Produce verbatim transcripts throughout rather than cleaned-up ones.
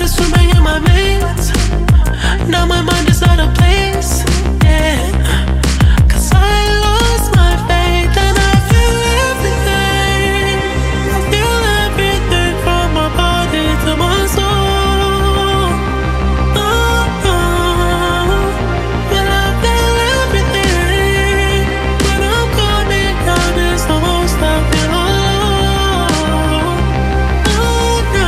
is swimming in my veins. Now my mind is out of place, yeah. Cause I lost my faith and I feel everything. I feel everything from my body to my soul. Oh, oh. Well, I feel everything. When I'm coming down, it's the most I feel alone. Oh, no.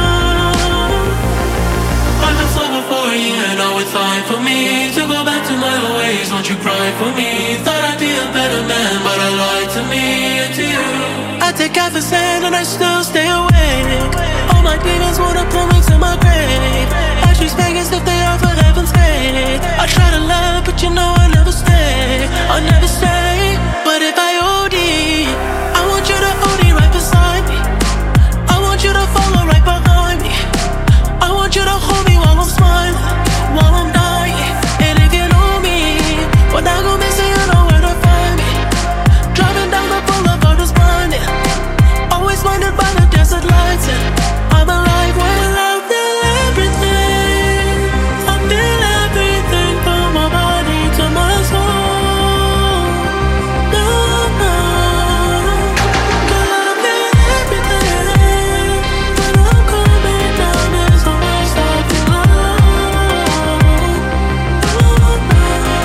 I've been sober for a year, now it's time for me to go back to my old ways. Won't you cry for me? Thought I'd be a better man, but I lied to me and to you. I take Advocet and I still stay awake. All my demons wanna pull me to my grave. I choose Vegas if they are for heaven's sake. I try to love, but you know I never stay. I'll never stay. But if I O D, I want you to O D right beside me. I want you to follow right behind me. I want you to hold me while I'm smiling, while I'm dying. And if you know me, when I go missing, you know where to find me. Driving down the boulevard is blinded, always blinded by the desert lights. And I'm alive when I feel everything. I feel everything from my body to my soul. No, no. Girl, I feel everything. When I'm coming down, it's almost I feel alone. Oh, no.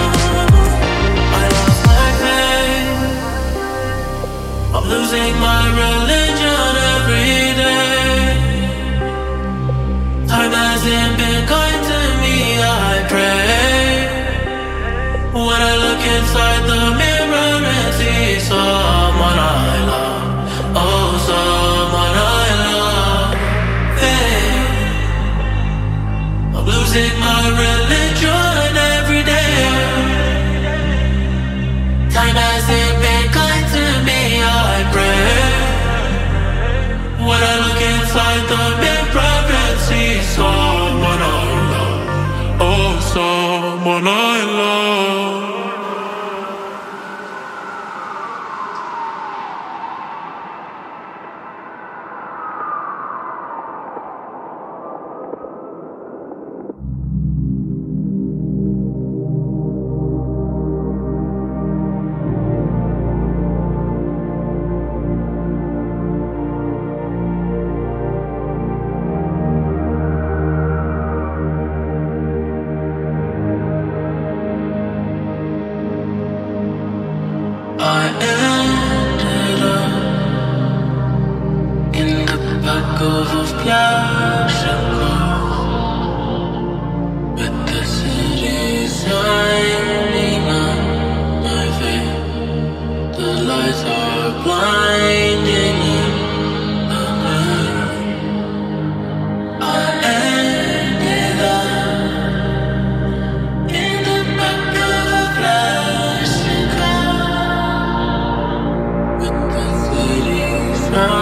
I lost my faith. I'm losing my religion every day. Time hasn't been kind to me, I pray. When I look inside the mirror and see someone I love, oh, someone I love, hey. I'm losing my religion every day. Time hasn't been kind to me, I pray. When I look inside the mirror and see someone I love, oh, someone I love. I ended up in the back of a flashing car with the city shining on my face. The lights are blinding in the night. I ended up in the back of a flashing car with the city shining.